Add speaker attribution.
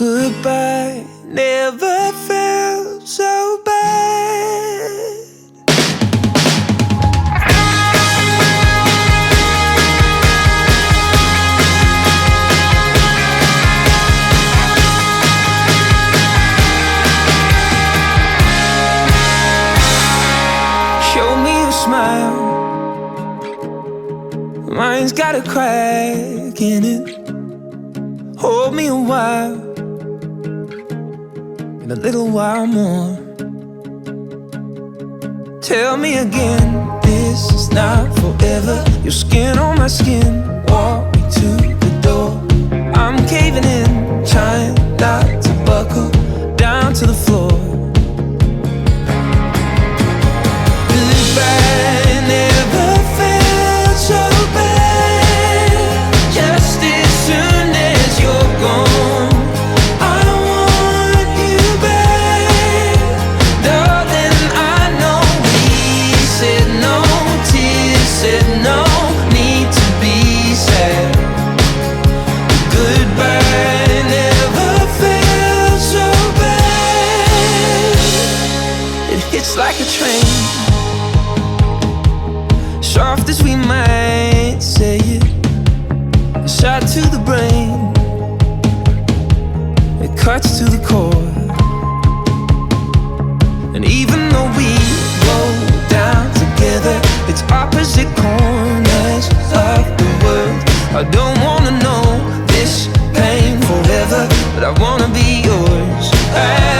Speaker 1: Goodbye never felt so bad. Show me a smile, mine's got a crack in it. Hold me a while, and a little while more. Tell me again, this is not forever. Your skin on my skin, walk me to the door. I'm caving in, trying not to buckle down to the floor. Goodbye never felt so bad. Just as soon as you're gone, I want you back. Darling, I know we said no, tears said no, need to be sad. Goodbye never felt so bad. It hits like a train, soft as we might say it, a shot to the brain, it cuts to the core. And even though we go down together, it's opposite corners of the world. I don't wanna know this pain forever, but I wanna be yours.